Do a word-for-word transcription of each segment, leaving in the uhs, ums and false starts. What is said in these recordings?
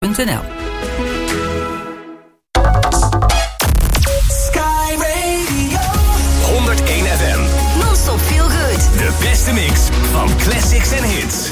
punt n l. Sky Radio honderdéén F M. Non-stop feel good. De beste mix van classics en hits.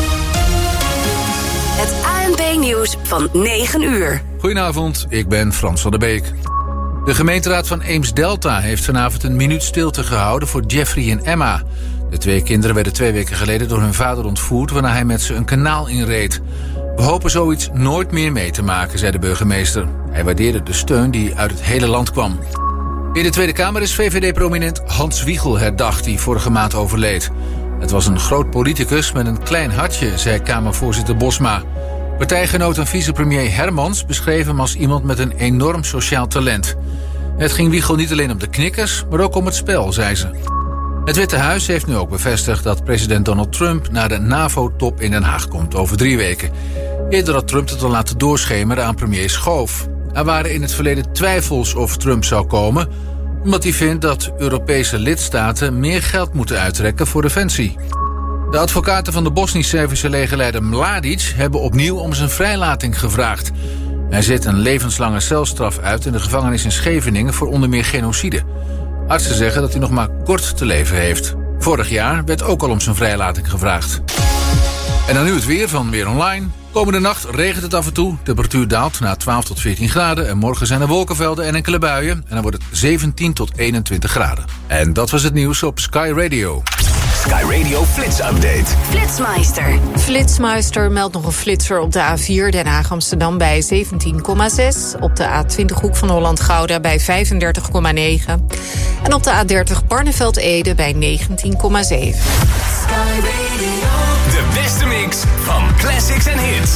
Het A N P-nieuws van negen uur. Goedenavond, ik ben Frans van der Beek. De gemeenteraad van Eems-Delta heeft vanavond een minuut stilte gehouden voor Jeffrey en Emma. De twee kinderen werden twee weken geleden door hun vader ontvoerd, waarna hij met ze een kanaal inreed. We hopen zoiets nooit meer mee te maken, zei de burgemeester. Hij waardeerde de steun die uit het hele land kwam. In de Tweede Kamer is V V D-prominent Hans Wiegel herdacht, die vorige maand overleed. Het was een groot politicus met een klein hartje, zei Kamervoorzitter Bosma. Partijgenoot en vicepremier Hermans beschreef hem als iemand met een enorm sociaal talent. Het ging Wiegel niet alleen om de knikkers, maar ook om het spel, zei ze. Het Witte Huis heeft nu ook bevestigd dat president Donald Trump naar de NAVO-top in Den Haag komt over drie weken. Eerder had Trump het al laten doorschemeren aan premier Schoof. Er waren in het verleden twijfels of Trump zou komen, omdat hij vindt dat Europese lidstaten meer geld moeten uittrekken voor defensie. De advocaten van de Bosnisch-Servische legerleider Mladic hebben opnieuw om zijn vrijlating gevraagd. Hij zit een levenslange celstraf uit in de gevangenis in Scheveningen voor onder meer genocide. Artsen zeggen dat hij nog maar kort te leven heeft. Vorig jaar werd ook al om zijn vrijlating gevraagd. En dan nu het weer van Weer Online. Komende nacht regent het af en toe. Temperatuur daalt naar twaalf tot veertien graden. En morgen zijn er wolkenvelden en enkele buien. En dan wordt het zeventien tot eenentwintig graden. En dat was het nieuws op Sky Radio. Sky Radio Flits Update. Flitsmeister. Flitsmeister meldt nog een flitser op de A vier Den Haag-Amsterdam bij zeventien komma zes. Op de A twintig Hoek van Holland-Gouda bij vijfendertig komma negen. En op de A dertig Barneveld-Ede bij negentien komma zeven. Sky Radio. De beste mix van classics en hits.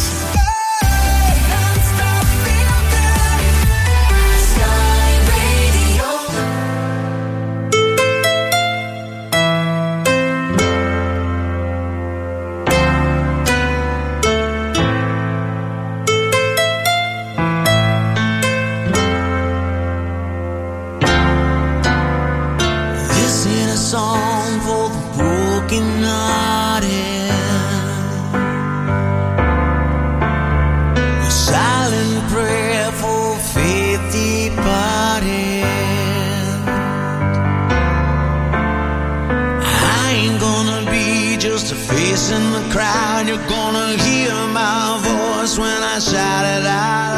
In the crowd, you're gonna hear my voice when I shout it out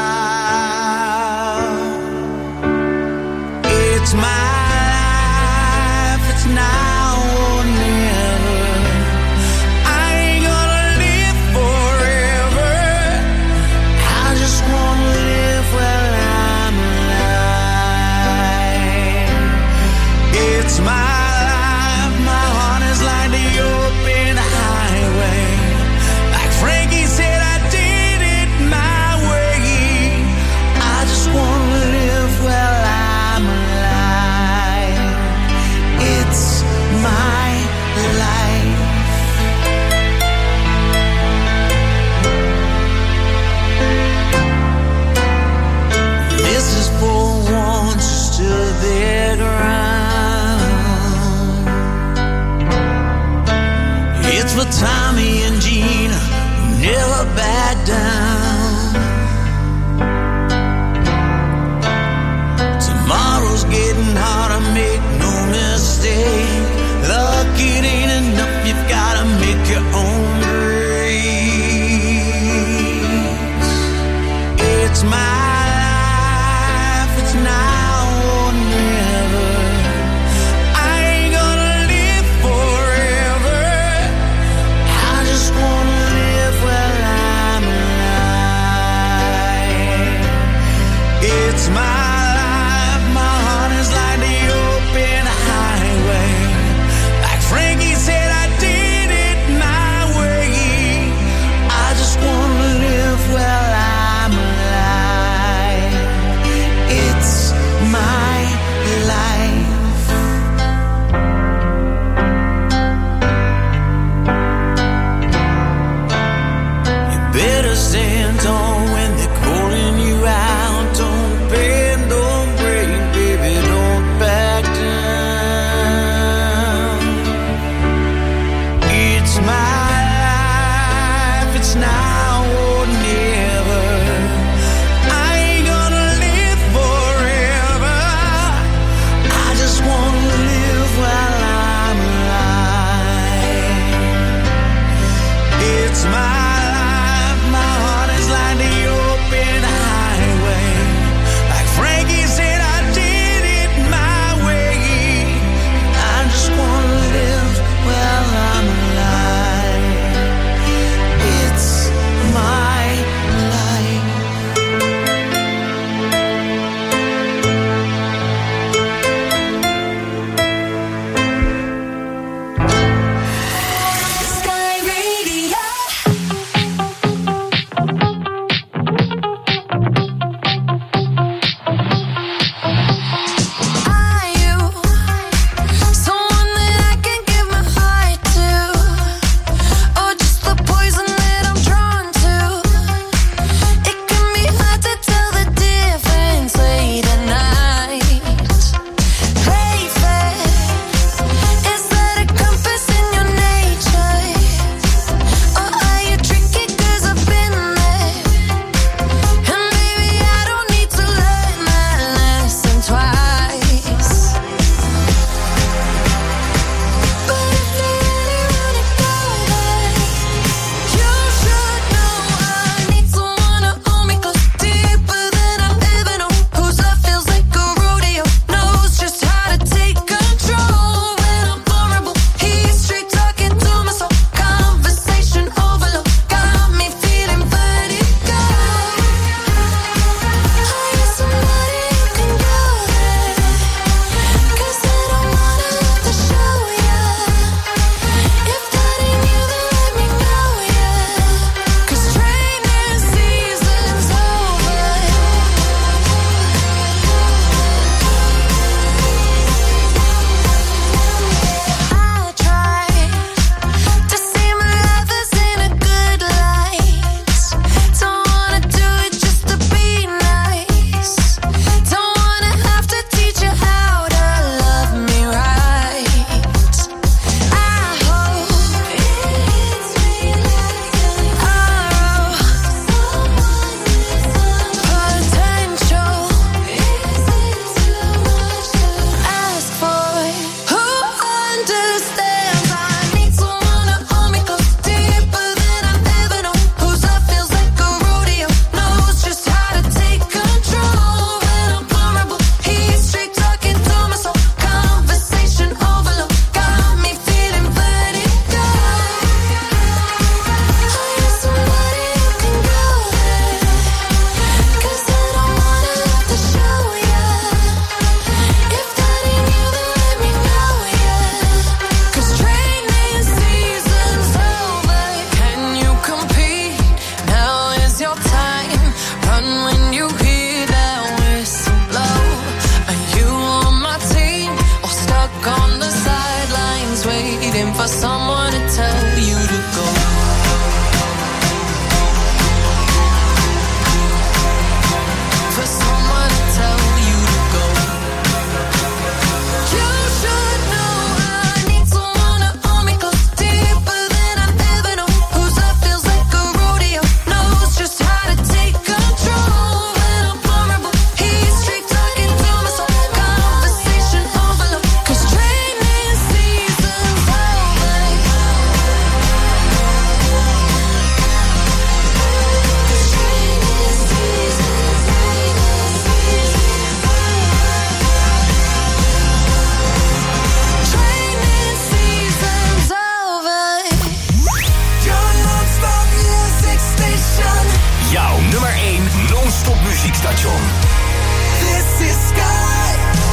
loud. It's my life, it's now or never. I ain't gonna live forever. I just wanna live while I'm alive. It's my Frankie said I did it my way. I just wanna live while I'm alive. It's my life. This is for ones who stood their ground. It's for Tommy and Gina, never back down. Tomorrow's getting harder, make no mistake. Luck, it ain't enough, you've gotta make your own grace. It's my life, it's now or never. I ain't gonna live forever. I just wanna live while I'm alive. It's my life, my heart is like the open highway. Like Frankie said, I did it my way. I just wanna live while I'm alive. It's my life. You better stand tall when they're calling you out. Don't pay for someone to tell you to go. For someone to tell you to go. You should know I need someone to hold me close, deeper than I've ever known. Whose love feels like a rodeo, knows just how to take control. When I'm vulnerable, he's straight talking to my soul. Conversation overload, 'cause training season's over. 'Cause training season's Training season's over. Your non-stop music station. Jouw nummer één non-stop muziekstation. This is Sky.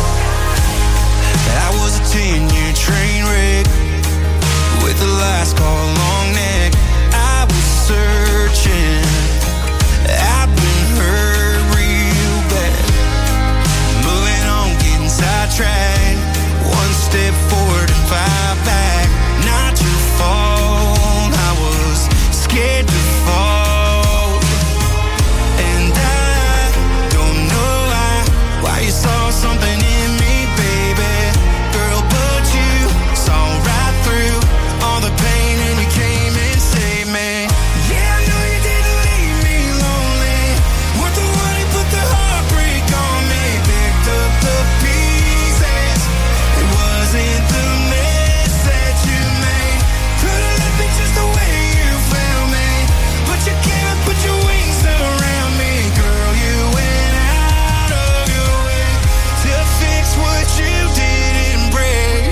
I was a ten-year train wreck with the last call long neck. I was searching. I've been hurt real bad. Moving on, getting sidetracked. One step forward and five back. Not your fault. I was scared to fall. And I don't know why, why you saw something in me, baby. Girl, but you saw right through all the pain and you came and saved me. Yeah, I know you didn't leave me lonely. Weren't the one who put the heartbreak on me. Picked up the pieces. It wasn't the mess that you made. Could've left me just the way you found me. But you came and put your wings around me. Girl, you went out of your way to fix what you didn't break.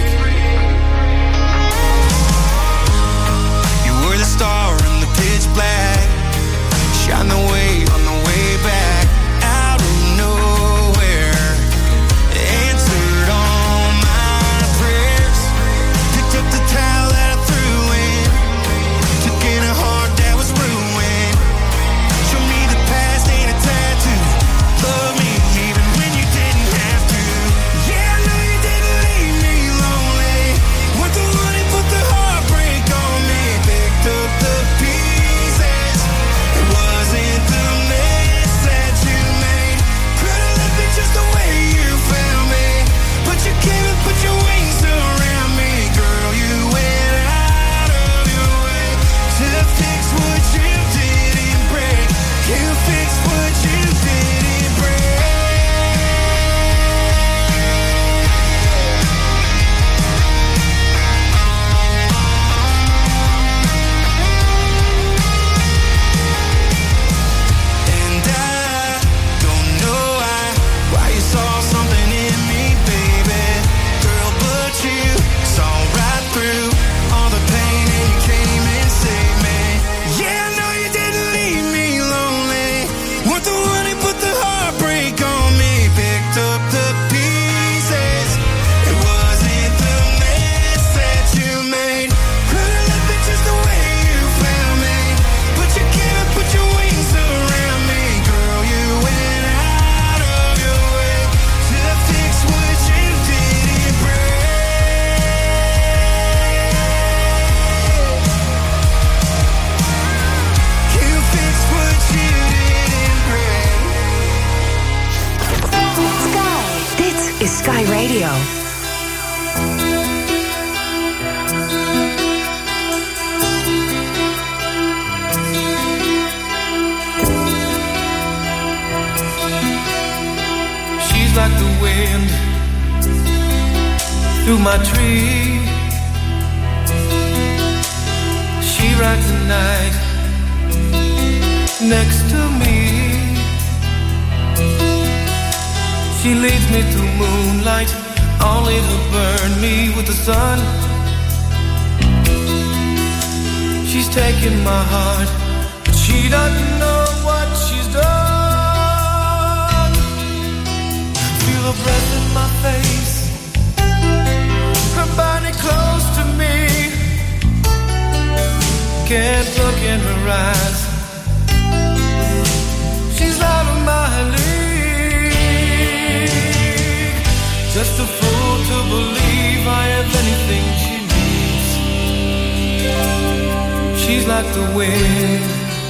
You were the star in the pitch black. Shine the way on the way back. Out of nowhere, answered all my prayers. Picked up the towel that I threw in. Took in a heart that was ruined. Show me the past ain't a tattoo. Love me even when you didn't have to. Yeah, I know you didn't leave me lonely. Weren't the one who put the heartbreak on me. Picked up the pieces. It wasn't the mess that you made. Could've left me just the way you found me. But you came and put your wings around me. Girl, you went out of your way to fix what you didn't break. You fixed what you didn't break. And I don't know why, why you saw something in me, baby. Girl, but you saw right through all the pain and you came and saved me. Yeah, I know you didn't leave me lonely. Weren't the one who put the heartbreak on me. Picked up the pieces. It wasn't the mess that you made. Could've left me just the way you found me. But you came and put your wings around me. Girl, you went out of your way to fix what you didn't break. You fixed what you didn't break. Sky. Dit is Sky Radio. She's like the wind through my tree. She rides the night next to me. She leads me through moonlight, only to burn me with the sun. She's taking my heart, but she doesn't know what she's done. Feel her breath in my face, her body close to me. Can't look in her eyes, she's out of my league. Just a fool to believe I have anything she needs. like the wind.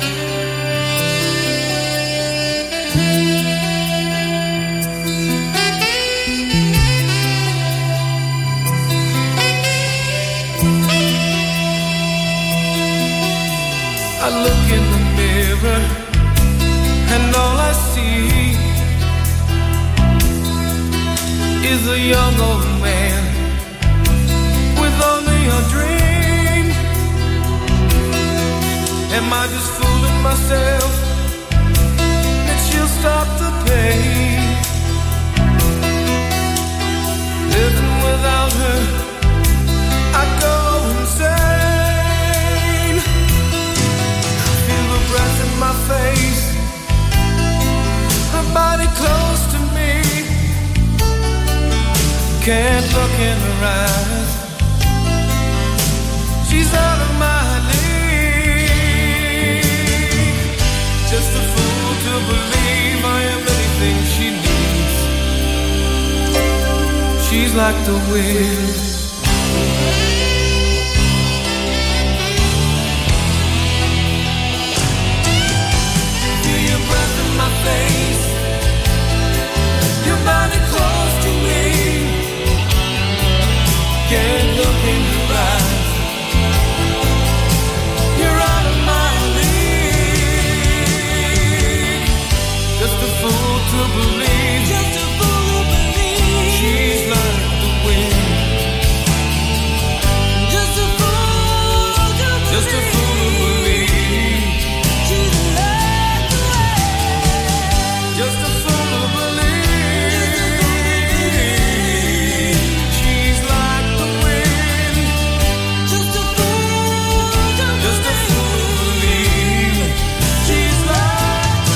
I look in the mirror and all I see is a young old man with only a dream. Am I just fooling myself that she'll stop the pain? Living without her, I go insane. Feel the breath in my face, her body close to me. Can't look in her eyes, she's out of my league. Just a fool to believe I am anything she needs. She's like the wind. Feel your breath in my face, your body close to me. Can't look in your eyes, you're out of my league. Just a fool to believe, just a fool to believe she's like the wind. Just a fool to believe, just a fool to believe she's like the wind. Just a fool to believe she's like the wind. Just a fool to just a fool to believe she's like the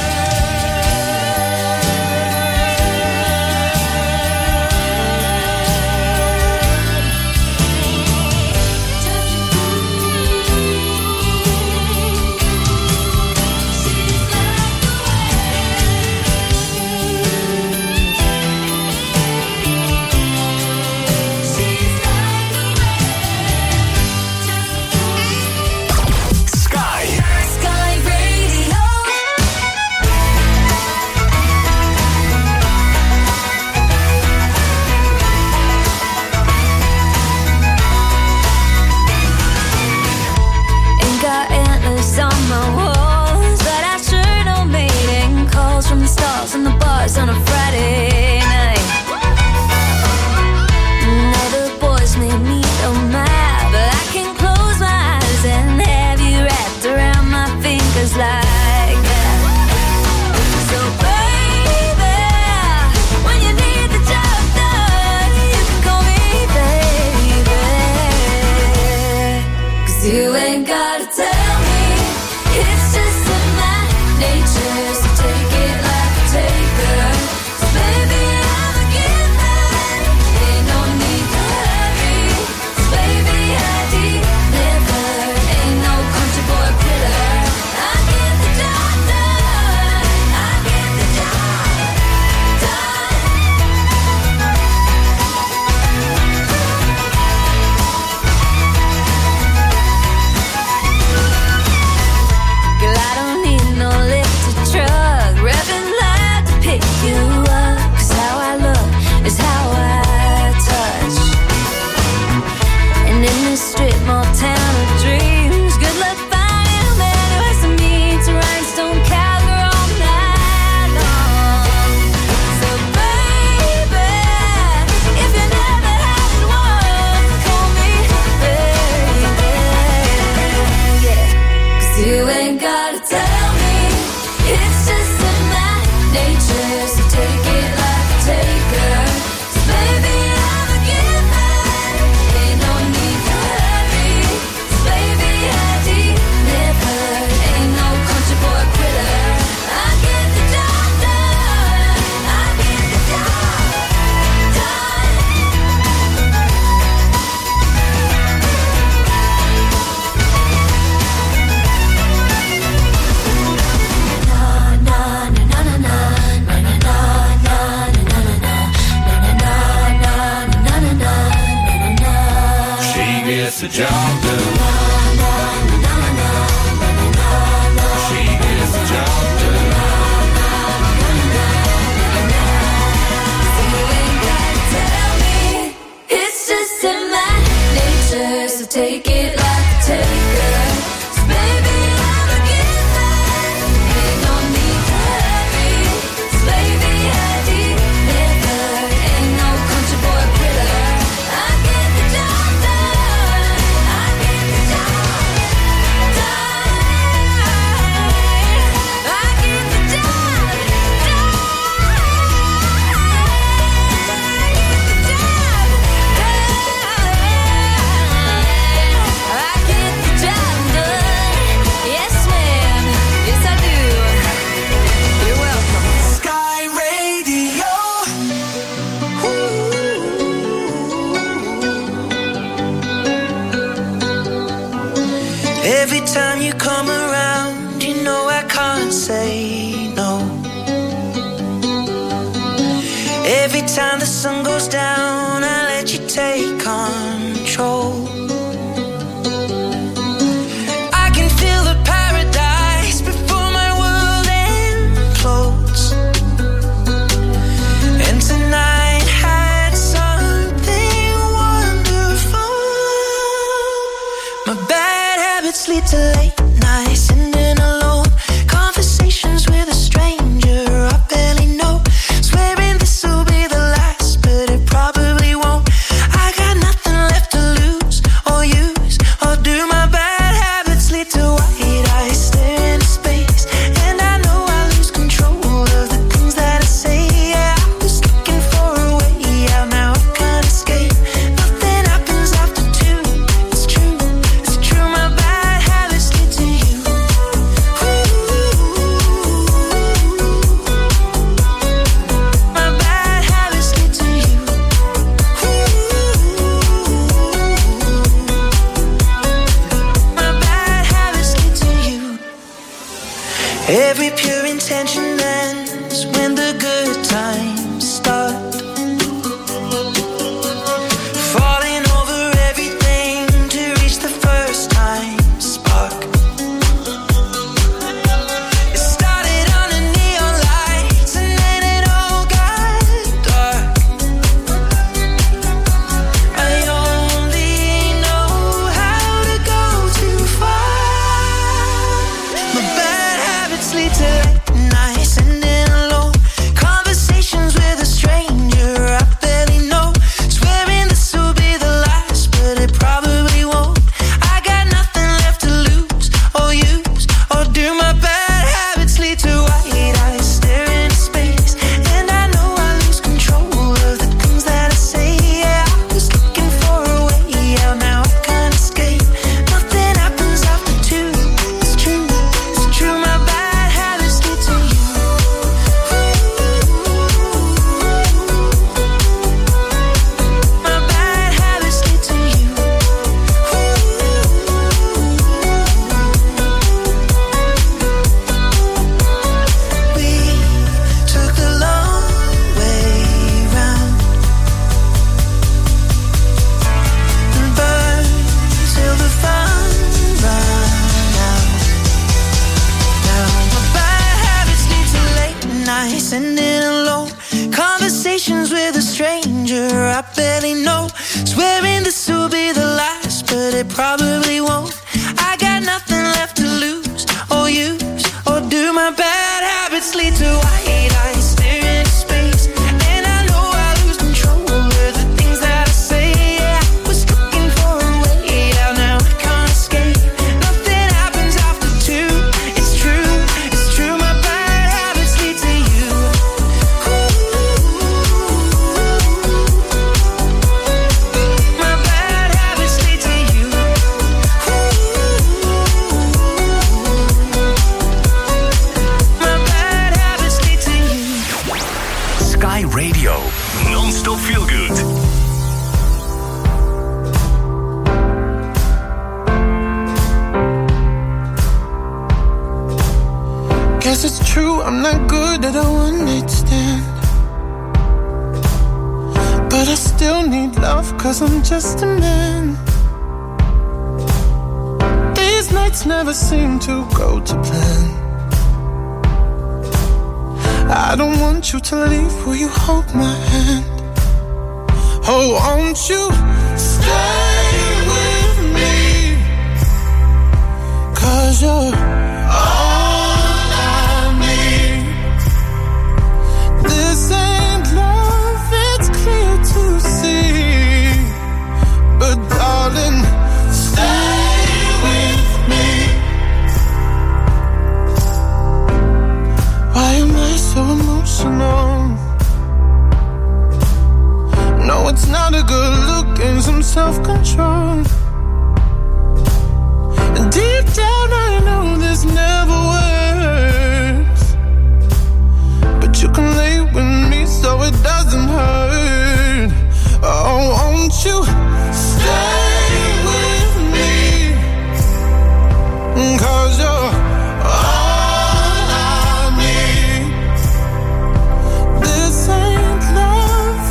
Sky. Sky Radio. Ain't got antlers on my walls, but I sure don't mating calls from the stars and the bars on a Friday night. Now the boys made me so mad, but I can close my eyes and have you wrapped around my fingers like that. So baby, when you need the job done, you can call me baby. 'Cause you ain't gotta tell me, it's just in my nature, so take it like a taker. 'Cause baby, I'm a giver, ain't no need to hurry. 'Cause baby, I deliver, ain't no country boy killer. I get the job done, I get the job done. Girl, I don't need no lifted truck, revving loud to pick you up. 'Cause how I look is how I touch. And in this strip mall town of dreams, good luck finding a man who has the means to rhinestone cowgirl all night long. So baby, if you never had it once, call me baby. Yeah. 'Cause you ain't gotta tell me, it's just in my nature, so take it like a taker. 'Cause baby, I'm a giver, ain't no need to hurry. 'Cause baby, I deliver, ain't no country boy quitter. I get the job done, I get the job done. She gets the job done. time the sun goes down, I let you take control. I can feel the paradise before my world implodes. And tonight had something wonderful. My bad habits lead to late nights and then alone conversations with a stranger I barely know. Swearing this will be the last, but it probably won't. I got nothing left to lose or use or do. My bad habits lead to white eyes stare into space, and I know I lose control of the things that I say. Yeah, I was looking for a way out, now I can't escape. Nothing happens after two. It's true, it's true. My bad habits lead to you. My bad habits lead to you. My bad habits lead to you. Every pure intention ends when the good times start. Falling over everything to reach the first time spark. It started under neon lights and then it all got dark. I only know how to go too far. My bad habits lead to late nights and then alone conversations with a stranger I barely know. Swearing this will be the last, but it probably won't. I got nothing left to lose or use or do. My bad habits lead to white eyes stare into space, and I know I lose control of the things that I say. Yeah, I was looking for a way out, now I can't escape. Nothing happens after two. It's true, it's true. My bad habits lead to you. My bad habits lead to you. We took the long way round and burned till the fun ran out. Now my bad habits lead to late nights and then alone conversations with a stranger I barely know. Swearing this will be the last, but it probably won't. I got nothing left to lose or use or do. My bad habits lead to white eyes stare into space, and I know I lose control of the things that I say. Yeah, I was looking for a way out, now I can't escape. Nothing happens after two. It's true, it's true. My bad habits lead to you. My bad habits lead to you. My bad habits lead to you. Sky Radio. Non-stop feel good. Guess it's true, I'm not good at a one-night stand, but I still need love, cause I'm just a man. These nights never seem to go to plan. I don't want you to leave, will you hold my hand? Oh, won't you stay with me? Cause you're all I need. This ain't love, it's clear to see. But darling, stay with me. Why am I so emotional? No, it's not a good look and some self-control. And deep down I know this never works, but you can lay with me so it doesn't hurt. Oh, won't you stay with me? Cause you're all I need. This ain't love,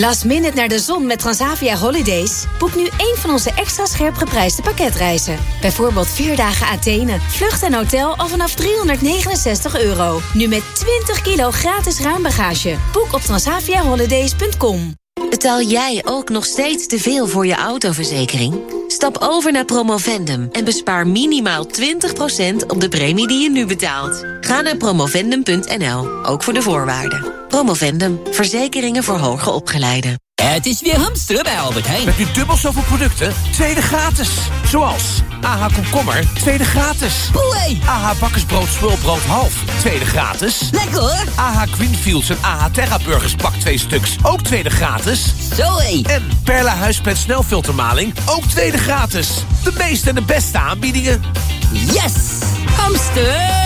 Last minute naar de zon met Transavia Holidays? Boek nu één van onze extra scherp geprijsde pakketreizen. Bijvoorbeeld vier dagen Athene, vlucht en hotel al vanaf driehonderdnegenenzestig euro. Nu met twintig kilo gratis ruimbagage. Boek op transavia holidays punt com. Betaal jij ook nog steeds te veel voor je autoverzekering? Stap over naar Promovendum en bespaar minimaal twintig procent op de premie die je nu betaalt. Ga naar promovendum punt n l, ook voor de voorwaarden. Promovendum, verzekeringen voor hoger opgeleiden. Het is weer hamsteren bij Albert Heijn. Met nu dubbel zoveel producten, tweede gratis. Zoals A H komkommer, tweede gratis. Boei! A H bakkersbrood swirlbrood half, tweede gratis. Lekker hoor! A H Greenfields en A H Terra burgers pak twee stuks, ook tweede gratis. Zoé! En Perla huispet snelfiltermaling, ook tweede gratis. De meeste en de beste aanbiedingen. Yes! Hamster!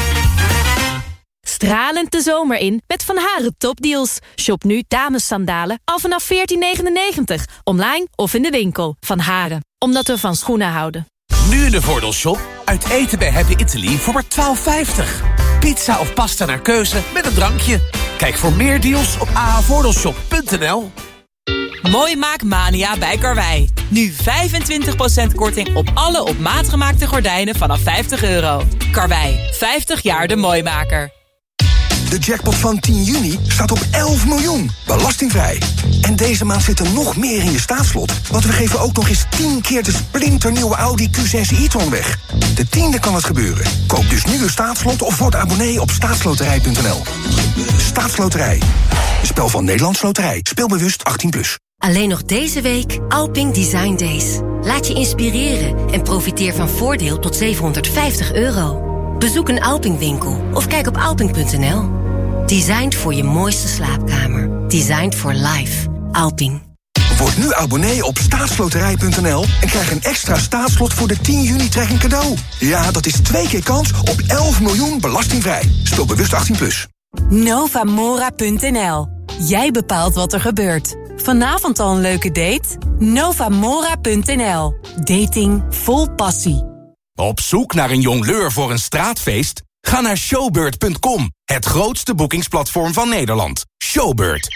Stralend de zomer in met Van Haren topdeals. Shop nu damessandalen al vanaf veertien negenennegentig. Online of in de winkel. Van Haren, omdat we van schoenen houden. Nu in de Voordeelshop. Uit eten bij Happy Italy voor maar twaalf vijftig. Pizza of pasta naar keuze met een drankje. Kijk voor meer deals op a h voordeelshop punt n l. Mooi Maak Mania bij Karwei. Nu vijfentwintig procent korting op alle op maat gemaakte gordijnen vanaf vijftig euro. Karwei, vijftig jaar de Mooimaker. De jackpot van tien juni staat op elf miljoen, belastingvrij. En deze maand zit er nog meer in je staatslot, want we geven ook nog eens tien keer de splinternieuwe Audi Q zes e-tron weg. De tiende kan het gebeuren. Koop dus nu een staatslot of word abonnee op staatsloterij punt n l. Staatsloterij. Een spel van Nederlands Loterij. Speelbewust achttien plus. Alleen nog deze week Alping Design Days. Laat je inspireren en profiteer van voordeel tot zevenhonderdvijftig euro. Bezoek een Alping-winkel of kijk op alping punt n l. Designed voor je mooiste slaapkamer. Designed for life. Alping. Word nu abonnee op staatsloterij punt n l en krijg een extra staatslot voor de tien juni trekking cadeau. Ja, dat is twee keer kans op elf miljoen belastingvrij. Speel bewust achttien plus. Novamora punt n l. Jij bepaalt wat er gebeurt. Vanavond al een leuke date? Novamora punt n l. Dating vol passie. Op zoek naar een jongleur voor een straatfeest? Ga naar showbird punt com, het grootste boekingsplatform van Nederland. Showbird.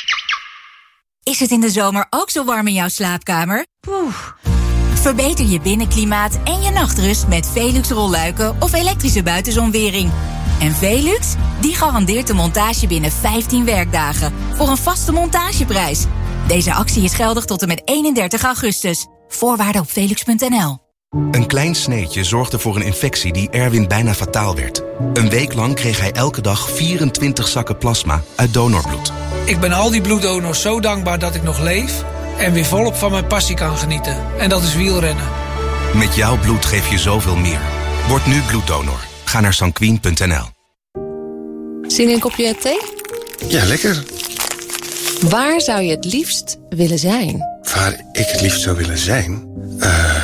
Is het in de zomer ook zo warm in jouw slaapkamer? Oeh. Verbeter je binnenklimaat en je nachtrust met Velux rolluiken of elektrische buitenzonwering. En Velux, die garandeert de montage binnen vijftien werkdagen voor een vaste montageprijs. Deze actie is geldig tot en met eenendertig augustus. Voorwaarden op velux punt n l. Een klein sneetje zorgde voor een infectie die Erwin bijna fataal werd. Een week lang kreeg hij elke dag vierentwintig zakken plasma uit donorbloed. Ik ben al die bloeddonors zo dankbaar dat ik nog leef en weer volop van mijn passie kan genieten. En dat is wielrennen. Met jouw bloed geef je zoveel meer. Word nu bloeddonor. Ga naar sanquin punt n l. Zin in een kopje thee? Ja, lekker. Waar zou je het liefst willen zijn? Waar ik het liefst zou willen zijn? Uh...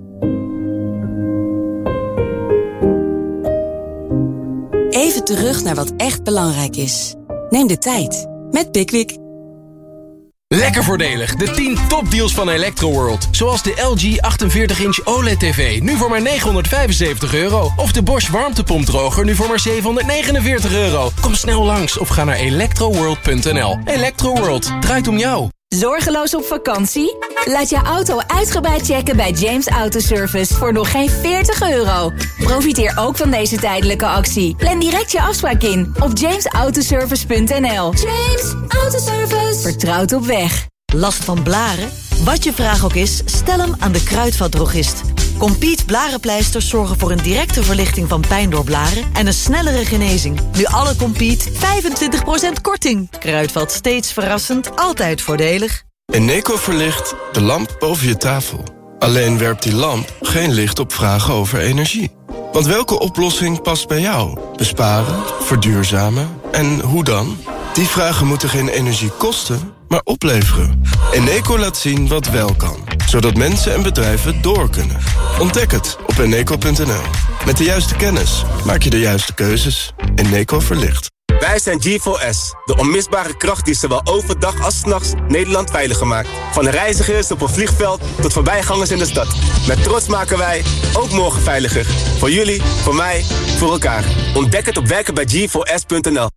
Even terug naar wat echt belangrijk is. Neem de tijd met Pickwick. Lekker voordelig, de tien topdeals van Electroworld. Zoals de L G achtenveertig inch O L E D T V, nu voor maar negenhonderdvijfenzeventig euro. Of de Bosch warmtepompdroger, nu voor maar zevenhonderdnegenenveertig euro. Kom snel langs of ga naar electroworld punt n l. Electroworld, draait om jou. Zorgeloos op vakantie? Laat je auto uitgebreid checken bij James Autoservice voor nog geen veertig euro. Profiteer ook van deze tijdelijke actie. Plan direct je afspraak in op james autoservice punt n l. James Autoservice. Vertrouwd op weg. Last van blaren? Wat je vraag ook is, stel hem aan de Kruidvatdrogist. Compeat blarenpleisters zorgen voor een directe verlichting van pijn door blaren en een snellere genezing. Nu alle Compeat vijfentwintig procent korting. Kruidvat, steeds verrassend, altijd voordelig. Eneco verlicht de lamp boven je tafel. Alleen werpt die lamp geen licht op vragen over energie. Want welke oplossing past bij jou? Besparen, verduurzamen en hoe dan? Die vragen moeten geen energie kosten, maar opleveren. Eneco laat zien wat wel kan, zodat mensen en bedrijven door kunnen. Ontdek het op eneco punt n l. Met de juiste kennis maak je de juiste keuzes. Eneco verlicht. Wij zijn G four S, de onmisbare kracht die zowel overdag als 's nachts Nederland veiliger maakt. Van reizigers op een vliegveld tot voorbijgangers in de stad. Met trots maken wij ook morgen veiliger. Voor jullie, voor mij, voor elkaar. Ontdek het op werken bij G four S punt n l.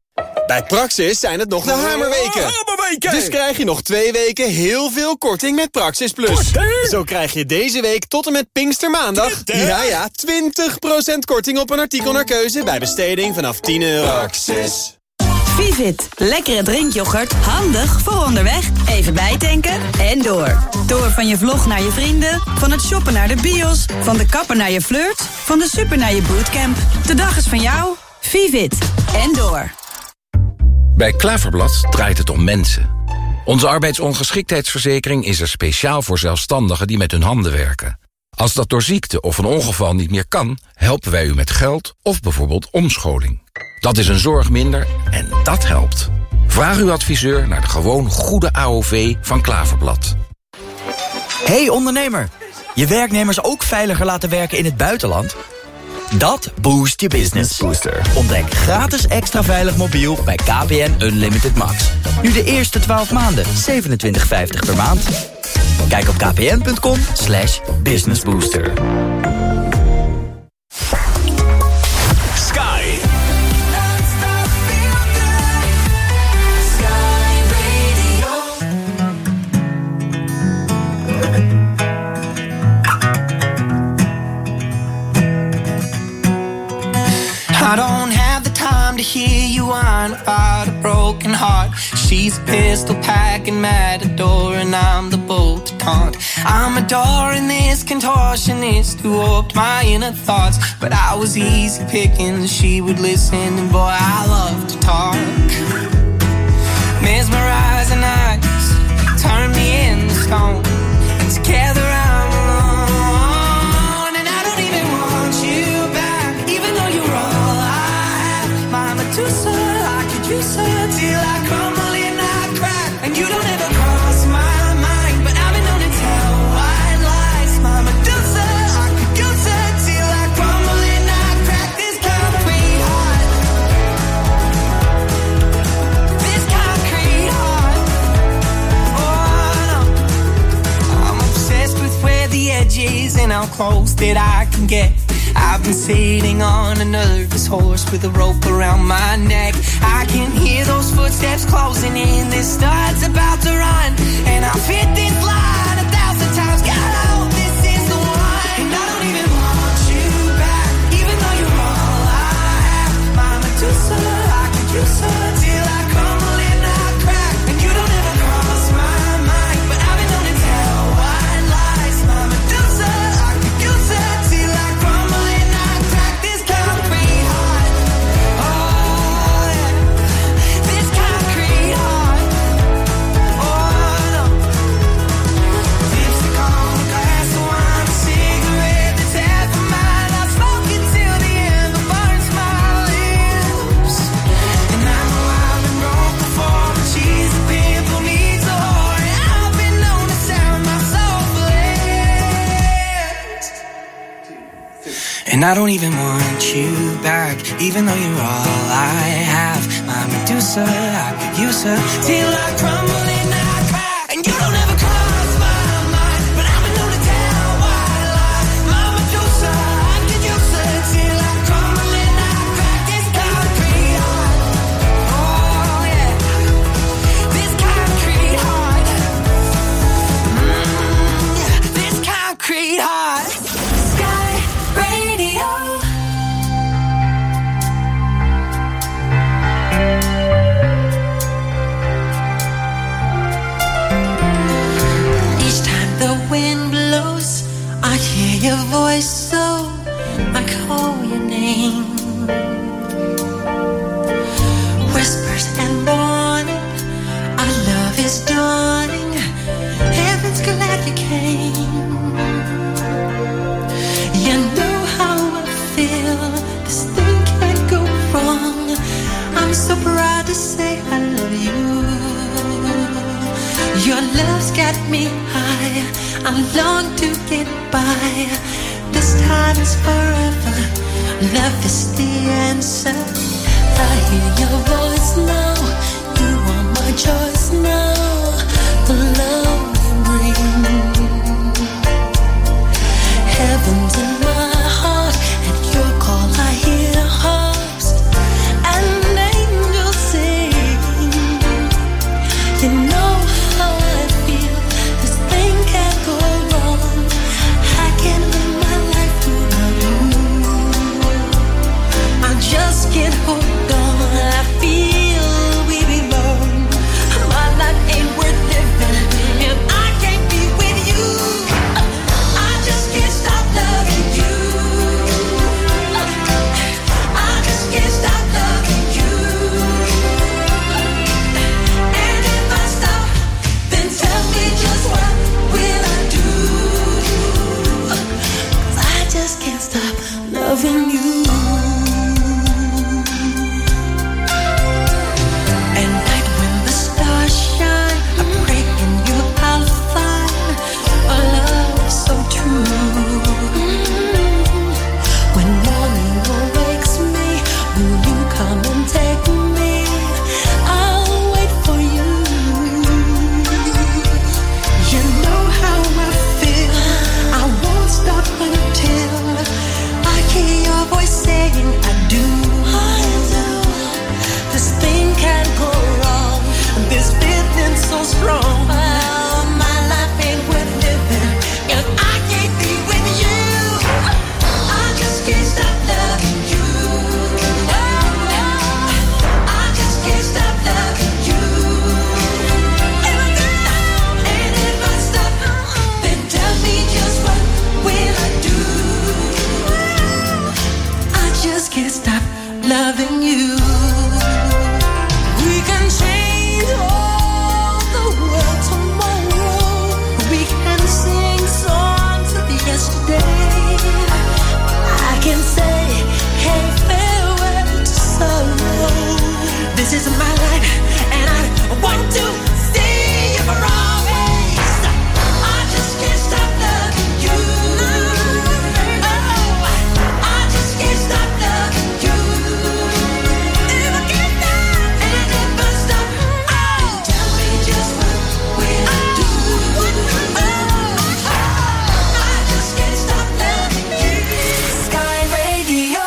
Bij Praxis zijn het nog de hamerweken. Hamerweken! Dus krijg je nog twee weken heel veel korting met Praxis Plus. Korting? Zo krijg je deze week tot en met Pinkstermaandag... Ja, ja, twintig procent korting op een artikel naar keuze... bij besteding vanaf tien euro. Praxis. Vivit, lekkere drinkyoghurt, handig voor onderweg. Even bijtanken en door. Door van je vlog naar je vrienden, van het shoppen naar de bios... van de kapper naar je flirt, van de super naar je bootcamp. De dag is van jou. Vivit en door. Bij Klaverblad draait het om mensen. Onze arbeidsongeschiktheidsverzekering is er speciaal voor zelfstandigen die met hun handen werken. Als dat door ziekte of een ongeval niet meer kan, helpen wij u met geld of bijvoorbeeld omscholing. Dat is een zorg minder en dat helpt. Vraag uw adviseur naar de gewoon goede A O V van Klaverblad. Hey ondernemer, je werknemers ook veiliger laten werken in het buitenland? Dat boost je business. Booster. Ontdek gratis extra veilig mobiel bij K P N Unlimited Max. Nu de eerste twaalf maanden zevenentwintig vijftig per maand. Kijk op kpn.com slash businessbooster. Sky. I don't have the time to hear you whine about a broken heart. She's a pistol packing matador and I'm the bull to taunt. I'm adoring this contortionist who warped my inner thoughts. But I was easy picking, she would listen and boy I love to talk. Mesmerizing eyes turn me into stone. And together I'm alone. And I don't even want you back, even though you're all Medusa, I could use her till I crumble and I crack. And you don't ever cross my mind, but I've been known to tell white lies. My Medusa, I could use her till I crumble and I crack. This concrete heart, this concrete heart. Oh no, I'm obsessed with where the edge is and how close that I can get. I've been sitting on a nervous horse with a rope around my neck. I can hear those footsteps closing in. This star's about to run, and I've hit this line a thousand times. God, I hope this is the one. And I don't even want you back, even though you're all I have. My Medusa, I could use her till I crumble and I crack. And you don't ever cross my mind, but I've been known to tell white lies. My Medusa, I could use her till I crumble. And I don't even want you back, even though you're all I have. My Medusa, I could use her till I crumble and I crack. And you don't ever cross my mind, but I've been known to tell white lies. My Medusa, I could use her till I crumble and I crack. This concrete heart, oh yeah, this concrete heart, mm, yeah, this concrete heart. I hear your voice, so I call your name. Whispers and warning, our love is dawning. Heaven's glad you came. You know how I feel, this thing can't go wrong. I'm so proud to say I love you. Your love's got me high, I long to get by. This time is forever, love is the answer. I hear your voice now, you are my choice now. The love you bring, heaven's in my heart. At your call I hear harps and angels sing. hold on, I feel we belong. My life ain't worth living if I can't be with you. I just can't stop loving you. I just can't stop loving you. And if I stop, then tell me just what will I do? 'Cause I just can't stop loving you. And night when the stars shine, I pray in you I'll find a love so true. When morning awakes me, will you come and take me? I'll wait for you. You know how I feel. I won't stop until I hear your voice saying I do. I do. This thing can't go wrong. This feeling so strong. Oh, my life ain't worth living if I can't be with you. I just can't stop loving you. I just can't stop loving you. And if I stop, then tell me just what will I do? I just can't stop loving you. We can change all the world tomorrow. We can sing songs of yesterday. I can say, hey, farewell to sorrow. This is my life, and I want to see you for always. I just can't stop loving you. Oh, I just can't stop loving you. If I can't stop, and if I stop, oh, tell me just what will I do? Oh, I just can't stop loving you. Sky Radio.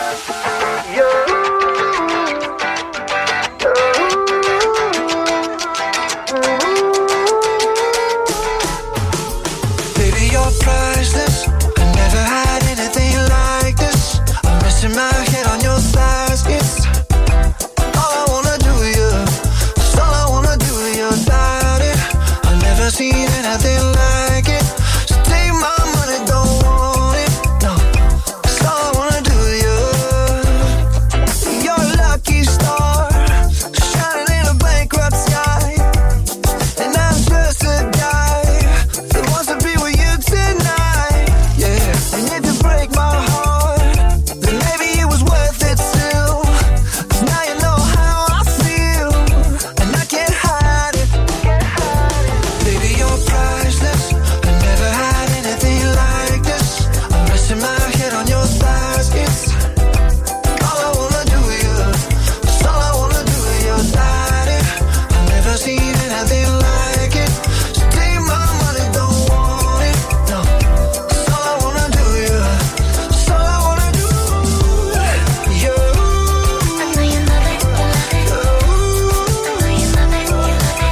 Baby, you're priceless. I never had anything like this. I'm missing my head on your thighs. It's all I wanna do, yeah. It's all I wanna do, yeah. About it, I've never seen anything like it. So take my money, don't want it. No, it's all I wanna do, yeah. You're a lucky star, shining in a bankrupt sky. And I'm just a guy that wants to be with you tonight, yeah. And if you break my heart, then maybe it was worth it still. 'Cause now you know how I feel, and I can't hide it. Baby, you're priceless. I never had anything like this. I'm resting my head on your thighs. It's all I wanna do, yeah. It's all I wanna do, yeah. About it, I've never seen anything like it. So take my money, don't want it. No, it's all I wanna do, yeah. It's all I wanna do, yeah. I know you love it, you love it. I know you love it, you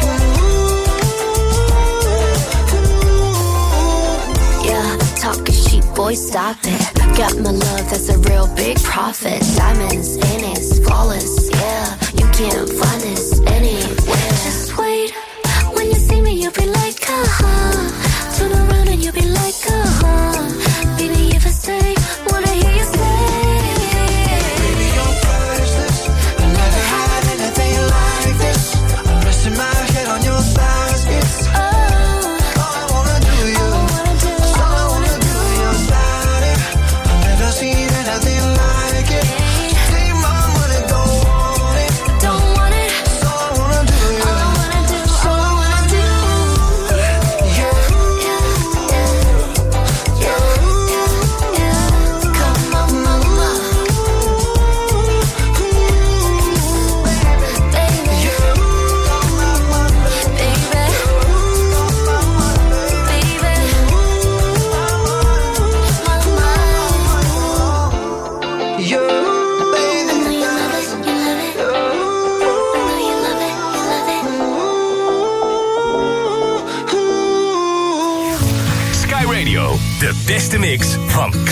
love it. Yeah, talking cheap, boy, stop it. Got my love, that's a real big profit. Diamonds in it, flawless, yeah. You can't find this anywhere. Just wait, when you see me, you'll be like, uh-huh. Turn around and you'll be like, uh-huh. Baby, if I say, wanna hear you say. Baby, you're priceless. I never had anything like this. I'm resting my head on your thighs. It's all I wanna do, yeah. It's all I wanna do, yeah. About it, I've never seen anything like it. Take my money, don't want it. Don't want it. It's all I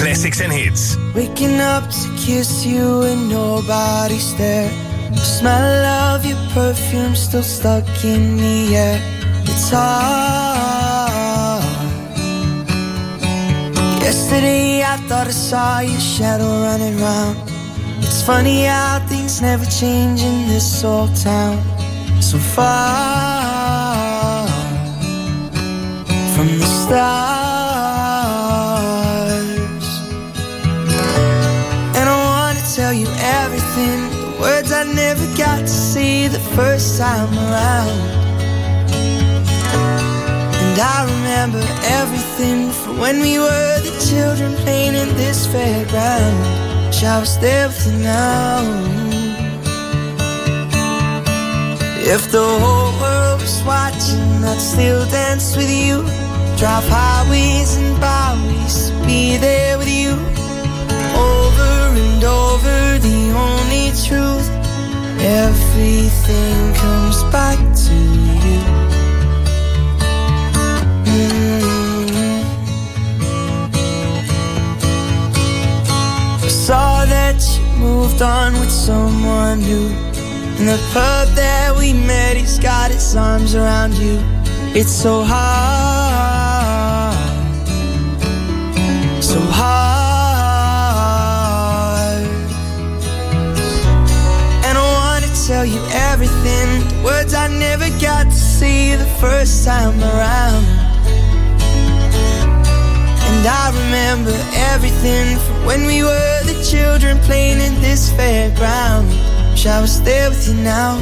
classics en hits. Waking up to kiss you and nobody's there. The smell of your perfume still stuck in the air. It's hard. Yesterday I thought I saw your shadow running round. It's funny how things never change in this old town. So far from the stars. And I wanna tell you everything, the words I never got to say the first time around. And I remember everything from when we were the children playing in this fairground. Wish I was there with you now. If the whole world was watching, I'd still dance with you. Drive highways and byways to be there with you. Over and over, the only truth. Everything comes back to you. Mm-hmm. I saw that you moved on with someone new. In the pub that we met, he's got his arms around you. It's so hard, so hard. And I wanna tell you everything, the words I never got to say the first time around. And I remember everything from when we were the children playing in this fairground. Wish I was there with you now.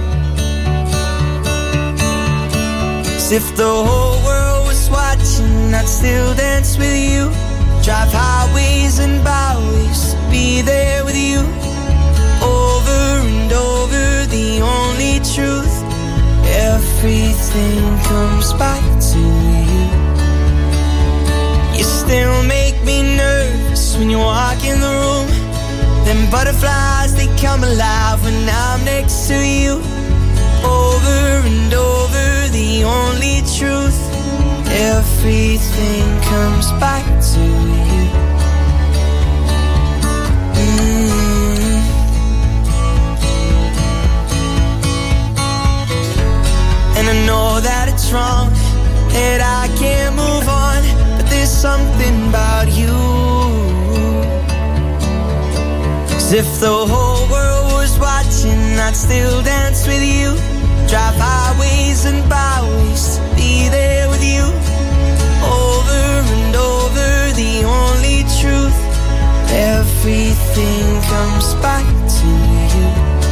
'Cause if the whole world was watching, I'd still dance with you. Drive highways and byways to be there with you. Over and over, the only truth. Everything comes back to you. You still make me nervous when you walk in the room. Them butterflies, they come alive when I'm next to you. Over and over, the only truth. Everything comes back to you. Mm. And I know that it's wrong, that I can't move on, but there's something about you. If the whole world was watching, I'd still dance with you. Drive highways and byways to be there with you. Over and over, the only truth. Everything comes back to you.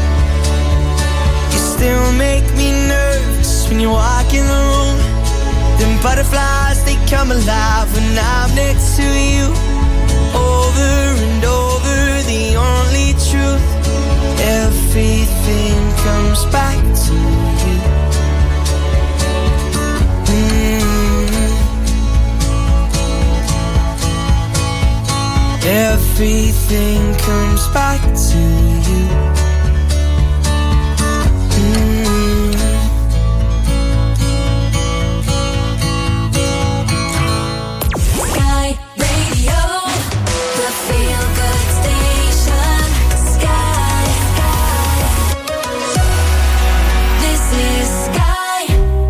You still make me nervous when you walk in the room. Them butterflies, they come alive when I'm next to you. Over and over, the only truth. Everything comes back to you. Mm. Everything comes back to you. Mm. Sky Radio, the feel-good station. Sky, Sky. This is Sky.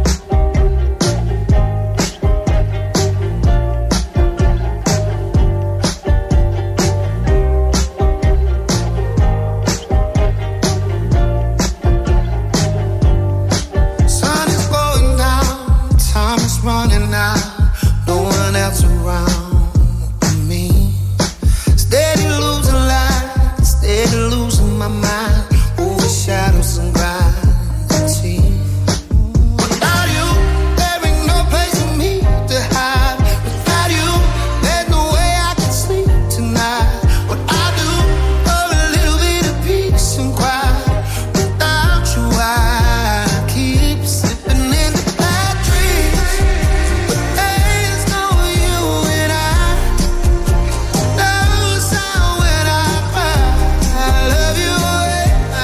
Sun is going down, time is running out. No one else around but me. Steady losing light, steady losing my mind. Over shadows and gravity. Without you, there ain't no place for me to hide. Without you, there's no way I can sleep tonight. What I do for a little bit of peace and quiet. Without you, I keep slipping into bad dreams. But there's no you and I. No sound when I cry. I love you away. I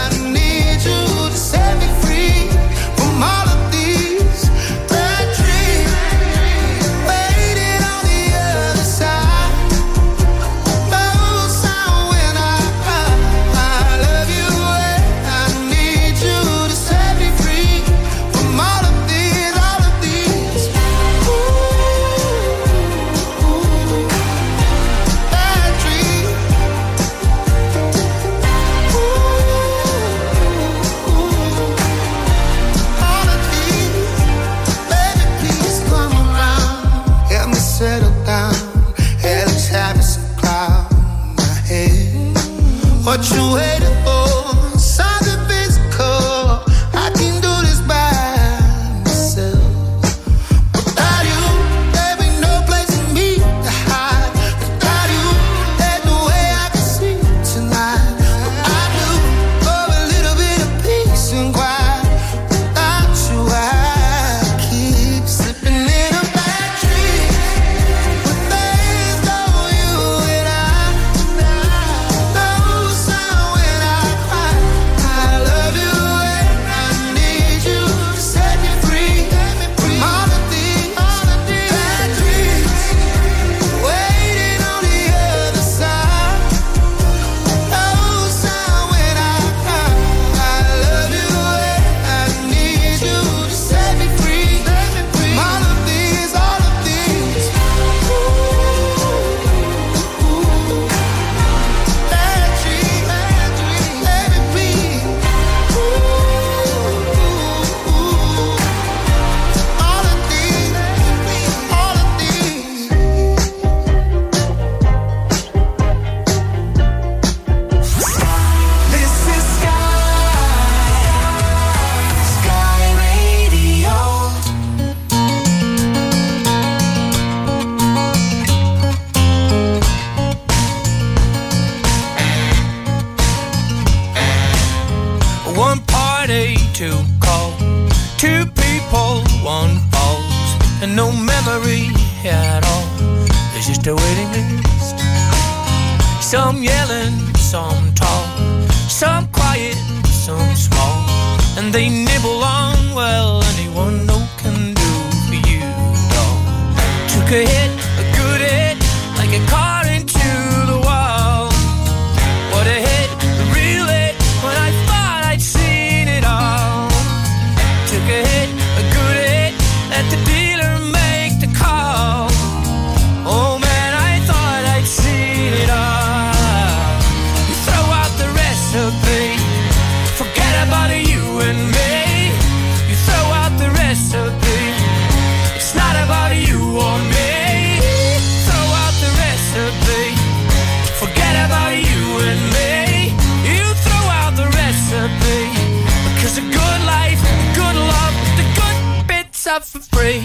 one party to call, two people, one pulse, and no memory at all. There's just a waiting list. Some yelling, some tall, some quiet, some small, and they nibble on, well, anyone no can do for you, dog. Took a hit, a good hit, like a car into the wall. What a hit, a real hit, when I thought I'd seen it all. Took a hit, a good hit, let the dealer make the call. Oh man, I thought I'd seen it all. You throw out the recipe, forget about you and me. You throw out the recipe, it's not about you or me. Throw out the recipe, forget about you and me. You throw out the recipe, because a good life, a good love, the good bits are for free.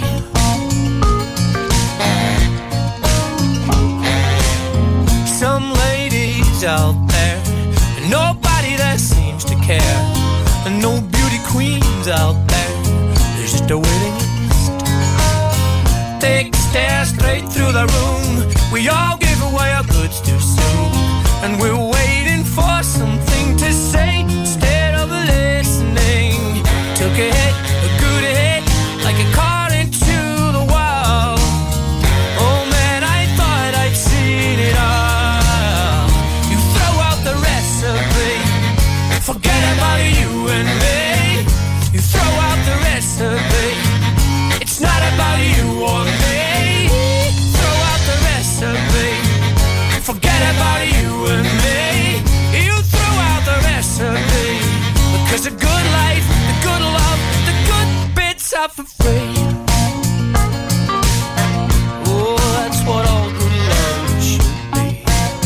Some ladies out there, and nobody that seems to care, and no beauty queens out there, there's just a waiting list. Take a stare straight through the room, we all give away our goods too soon, and we're waiting for something to say instead of listening. Took a hit, a good hit, like a car into the wall. Oh man, I thought I'd seen it all. You throw out the recipe, forget about you and me. You throw out the recipe, it's not about you or me. Throw out the recipe, forget about you and me. You throw out the recipe, because the good life, the good love, the good bits are for free. Oh, that's what all good love should be.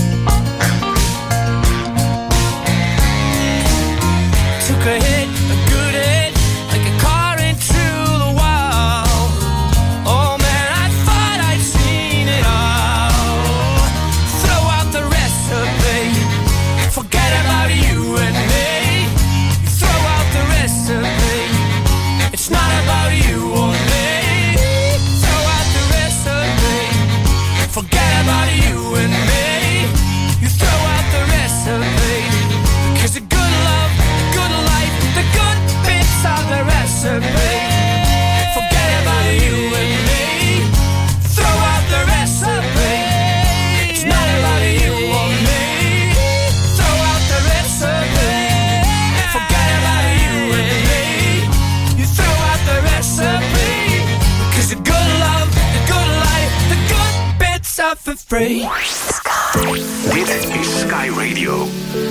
Took a hit, a good hit, like a car into the wall. Oh man, I thought I'd seen it all. Throw out the recipe, forget about you and me. You throw out the recipe, it's not about you or me. Throw out the recipe, forget about you and me. You throw out the recipe, because the good love, the good life, the good bits are the recipe. Forget about you and me. Throw out the recipe, it's not about you or me. Throw out the recipe, forget about you and me. You throw out the recipe, because the good love, the good life, the good bits are for free. Dit is Sky Radio.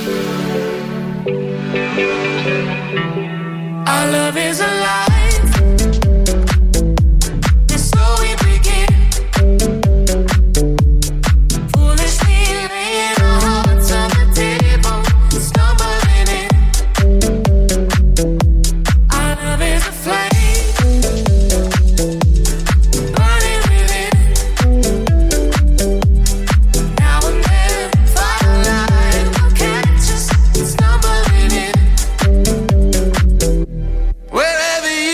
Our love is alive. And so we begin. Foolishly laying our hearts on the table, stumbling in. Our love is a flame, burning within. Now and then, firelight will catch us stumbling in. Wherever you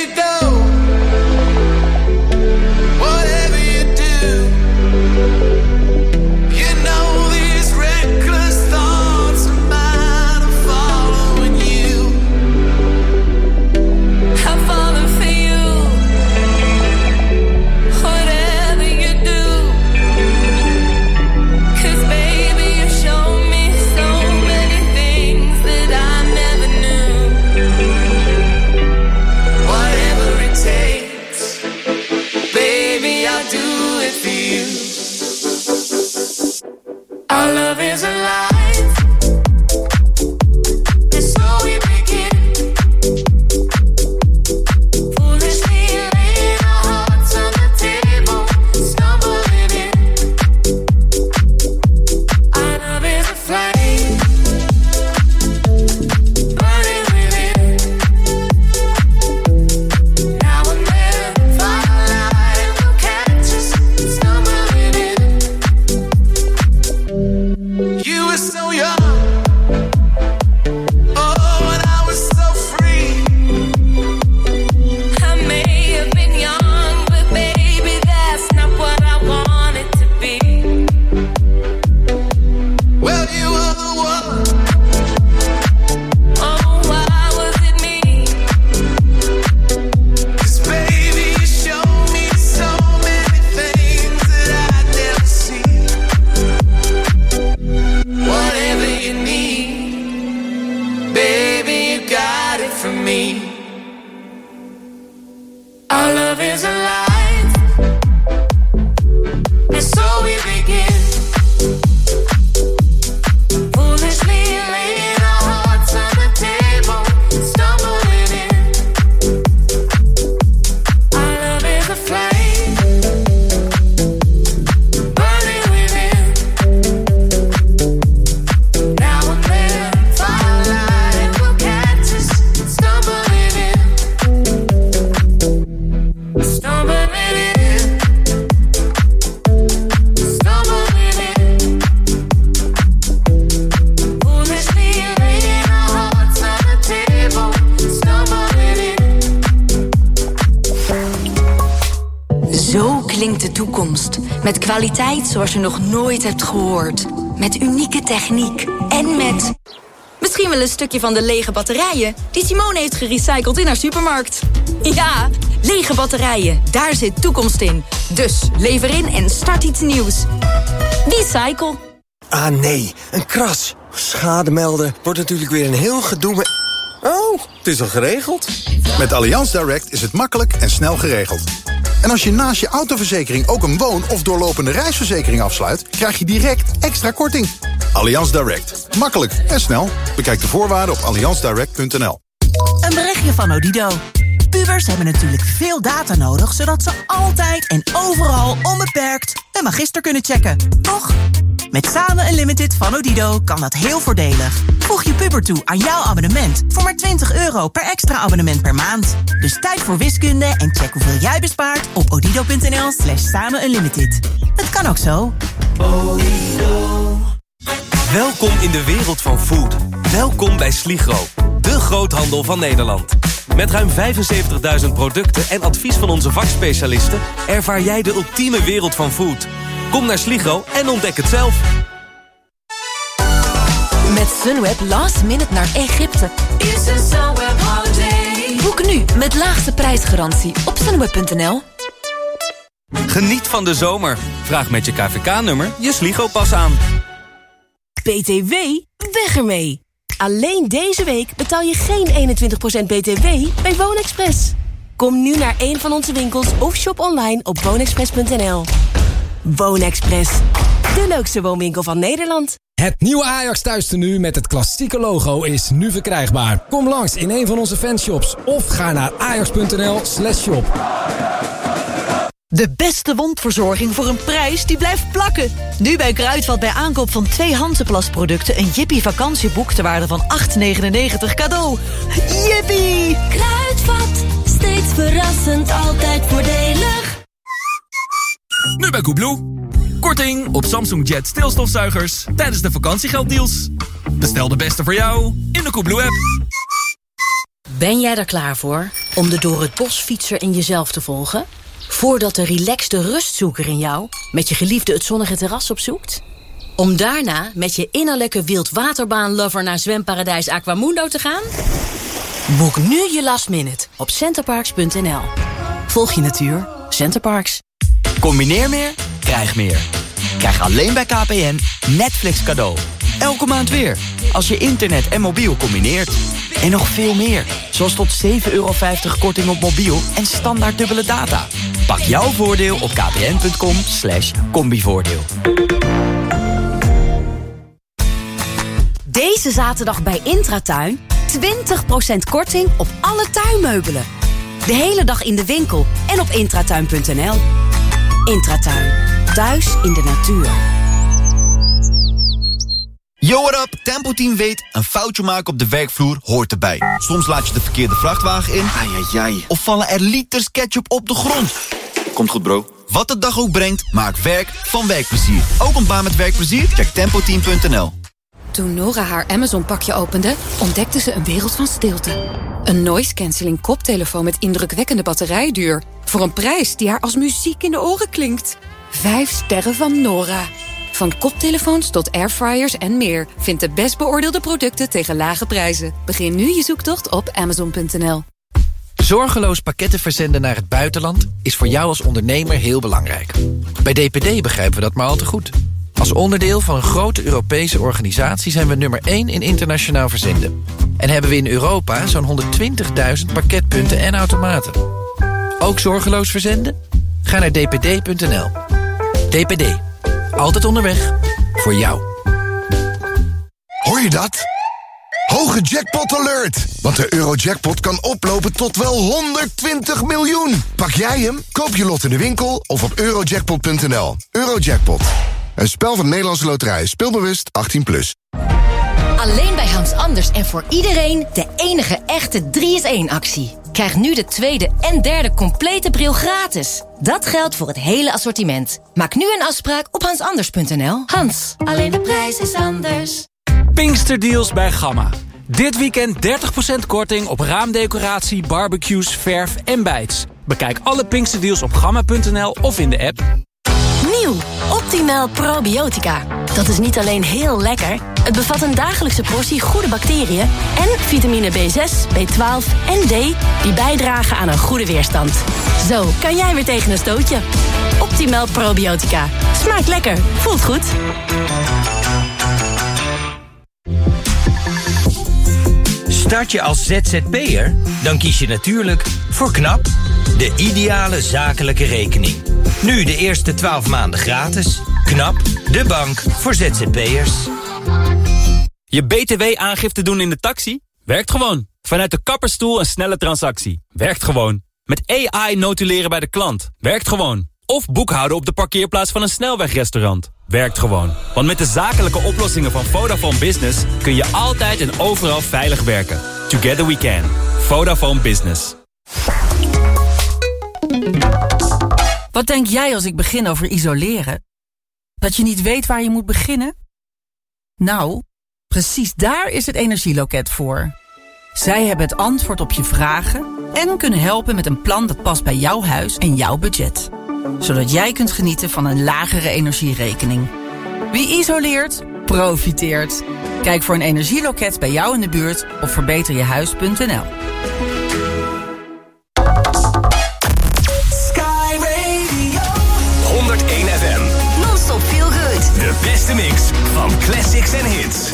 me. Our love is alive, and so we begin. Foolishly laying our hearts on the table, stumbling in. Our love is a flame, burning within. Now and then, firelight will catch us, stumbling in. Stumbling in, stumbling in. Foolishly laying our hearts on the table, stumbling in. Zo klinkt de toekomst. Met kwaliteit zoals je nog nooit hebt gehoord. Met unieke techniek en met... misschien wel een stukje van de lege batterijen die Simone heeft gerecycled in haar supermarkt. Ja, lege batterijen, daar zit toekomst in. Dus lever in en start iets nieuws. Recycle. Ah nee, een kras. Schade melden wordt natuurlijk weer een heel gedoe met... Oh, het is al geregeld. Met Allianz Direct is het makkelijk en snel geregeld. En als je naast je autoverzekering ook een woon- of doorlopende reisverzekering afsluit, krijg je direct extra korting. Allianz Direct. Makkelijk en snel. Bekijk de voorwaarden op allianz direct punt n l. Een berichtje van Odido. Pubers hebben natuurlijk veel data nodig, zodat ze altijd en overal onbeperkt een magister kunnen checken. Toch? Met Samen Unlimited van Odido kan dat heel voordelig. Voeg je puber toe aan jouw abonnement voor maar twintig euro per extra abonnement per maand. Dus tijd voor wiskunde en check hoeveel jij bespaart op odido.nl slash samen unlimited. Het kan ook zo. Welkom in de wereld van food. Welkom bij Sligro, de groothandel van Nederland. Met ruim vijfenzeventigduizend producten en advies van onze vakspecialisten ervaar jij de ultieme wereld van food. Kom naar Sligro en ontdek het zelf. Met Sunweb last minute naar Egypte. It's a Sunweb holiday. Boek nu met laagste prijsgarantie op sunweb punt n l. Geniet van de zomer. Vraag met je K V K-nummer je Sligro-pas aan. B T W? Weg ermee! Alleen deze week betaal je geen eenentwintig procent B T W bij Woonexpress. Kom nu naar een van onze winkels of shop online op woonexpress punt n l. Woonexpress, de leukste woonwinkel van Nederland. Het nieuwe Ajax thuistenu met het klassieke logo is nu verkrijgbaar. Kom langs in een van onze fanshops of ga naar ajax punt n l slash shop. De beste wondverzorging voor een prijs die blijft plakken. Nu bij Kruidvat bij aankoop van twee Hansaplast producten een Jippie vakantieboek ter waarde van acht negenennegentig cadeau. Jippie! Kruidvat, steeds verrassend, altijd voordelig. Nu bij Koebloe. Korting op Samsung Jet stilstofzuigers tijdens de vakantiegelddeals. Bestel de beste voor jou in de Koebloe-app. Ben jij er klaar voor om de door het bos fietser in jezelf te volgen? Voordat de relaxte rustzoeker in jou met je geliefde het zonnige terras opzoekt? Om daarna met je innerlijke wildwaterbaan-lover naar zwemparadijs Aquamundo te gaan? Boek nu je last minute op centerparks punt n l. Volg je natuur, Centerparks. Combineer meer, krijg meer. Krijg alleen bij K P N Netflix cadeau. Elke maand weer, als je internet en mobiel combineert. En nog veel meer, zoals tot zeven euro vijftig korting op mobiel en standaard dubbele data. Pak jouw voordeel op kpn.com slash combivoordeel. Deze zaterdag bij Intratuin twintig procent korting op alle tuinmeubelen. De hele dag in de winkel en op intratuin punt n l. Intratuin, thuis in de natuur. Yo, what up? Tempo Team weet, een foutje maken op de werkvloer hoort erbij. Soms laat je de verkeerde vrachtwagen in. Ai, ai, ai. Of vallen er liters ketchup op de grond. Komt goed, bro. Wat de dag ook brengt, maak werk van werkplezier. Ook een baan met werkplezier? Check tempo team punt n l. Toen Nora haar Amazon-pakje opende, ontdekte ze een wereld van stilte. Een noise-canceling koptelefoon met indrukwekkende batterijduur. Voor een prijs die haar als muziek in de oren klinkt. Vijf sterren van Nora. Van koptelefoons tot airfryers en meer. Vind de best beoordeelde producten tegen lage prijzen. Begin nu je zoektocht op amazon punt n l. Zorgeloos pakketten verzenden naar het buitenland is voor jou als ondernemer heel belangrijk. Bij D P D begrijpen we dat maar al te goed. Als onderdeel van een grote Europese organisatie zijn we nummer één in internationaal verzenden. En hebben we in Europa zo'n honderdtwintigduizend pakketpunten en automaten. Ook zorgeloos verzenden? Ga naar d p d punt n l. D P D. Altijd onderweg. Voor jou. Hoor je dat? Hoge jackpot alert! Want de Eurojackpot kan oplopen tot wel honderdtwintig miljoen. Pak jij hem? Koop je lot in de winkel of op eurojackpot punt n l. Eurojackpot. Een spel van Nederlandse Loterij. Speelbewust achttien plus. Alleen bij Hans Anders en voor iedereen de enige echte drie is één actie. Krijg nu de tweede en derde complete bril gratis. Dat geldt voor het hele assortiment. Maak nu een afspraak op hans anders punt n l. Hans, alleen de prijs is anders. Pinksterdeals bij Gamma. Dit weekend dertig procent korting op raamdecoratie, barbecues, verf en bijts. Bekijk alle Pinksterdeals op gamma punt n l of in de app. Nieuw, Optimal Probiotica. Dat is niet alleen heel lekker, het bevat een dagelijkse portie goede bacteriën en vitamine B zes, B twaalf en D die bijdragen aan een goede weerstand. Zo kan jij weer tegen een stootje. Optimal Probiotica. Smaakt lekker, voelt goed. Start je als Z Z P'er? Dan kies je natuurlijk voor KNAP, de ideale zakelijke rekening. Nu de eerste twaalf maanden gratis. KNAP, de bank voor Z Z P'ers. Je B T W-aangifte doen in de taxi? Werkt gewoon. Vanuit de kapperstoel een snelle transactie. Werkt gewoon. Met A I notuleren bij de klant. Werkt gewoon. Of boekhouden op de parkeerplaats van een snelwegrestaurant. Werkt gewoon. Want met de zakelijke oplossingen van Vodafone Business kun je altijd en overal veilig werken. Together we can. Vodafone Business. Wat denk jij als ik begin over isoleren? Dat je niet weet waar je moet beginnen? Nou, precies daar is het Energieloket voor. Zij hebben het antwoord op je vragen en kunnen helpen met een plan dat past bij jouw huis en jouw budget. Zodat jij kunt genieten van een lagere energierekening. Wie isoleert, profiteert. Kijk voor een energieloket bij jou in de buurt op verbeter je huis punt n l. Sky Radio. honderdéén F M. Non-stop feel good. De beste mix van classics en hits.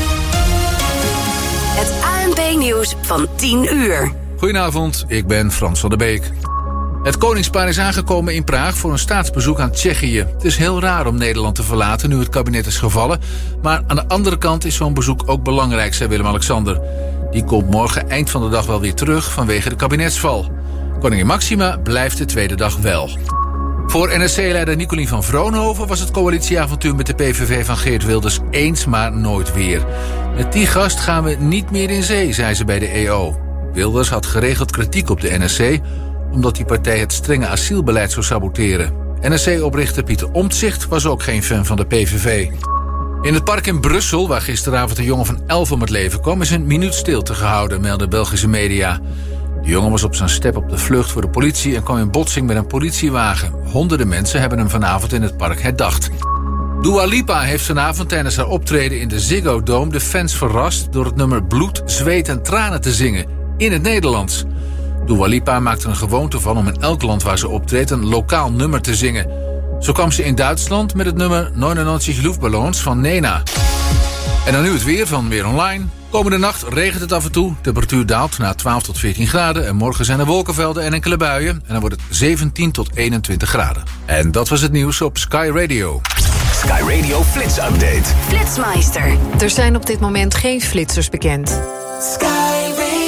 Het A N B-nieuws van tien uur. Goedenavond, ik ben Frans van der Beek. Het koningspaar is aangekomen in Praag voor een staatsbezoek aan Tsjechië. Het is heel raar om Nederland te verlaten nu het kabinet is gevallen. Maar aan de andere kant is zo'n bezoek ook belangrijk, zei Willem-Alexander. Die komt morgen eind van de dag wel weer terug vanwege de kabinetsval. Koningin Maxima blijft de tweede dag wel. Voor N S C-leider Nicolien van Vroonhoven was het coalitieavontuur met de P V V van Geert Wilders eens maar nooit weer. Met die gast gaan we niet meer in zee, zei ze bij de E O. Wilders had geregeld kritiek op de N S C omdat die partij het strenge asielbeleid zou saboteren. N S C-oprichter Pieter Omtzigt was ook geen fan van de P V V. In het park in Brussel, waar gisteravond een jongen van elf om het leven kwam, is een minuut stilte gehouden, melden Belgische media. De jongen was op zijn step op de vlucht voor de politie en kwam in botsing met een politiewagen. Honderden mensen hebben hem vanavond in het park herdacht. Dua Lipa heeft vanavond tijdens haar optreden in de Ziggo Dome de fans verrast door het nummer Bloed, Zweet en Tranen te zingen, in het Nederlands. Dua Lipa maakte er een gewoonte van om in elk land waar ze optreedt een lokaal nummer te zingen. Zo kwam ze in Duitsland met het nummer negenennegentig Luftballons van Nena. En dan nu het weer van Weer Online. Komende nacht regent het af en toe. De temperatuur daalt naar twaalf tot veertien graden. En morgen zijn er wolkenvelden en enkele buien. En dan wordt het zeventien tot eenentwintig graden. En dat was het nieuws op Sky Radio. Sky Radio Flits Update. Flitsmeister. Er zijn op dit moment geen flitsers bekend. Sky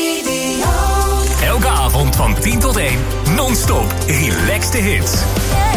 Radio. Elke avond van tien tot één. Non-stop. Relaxed hits.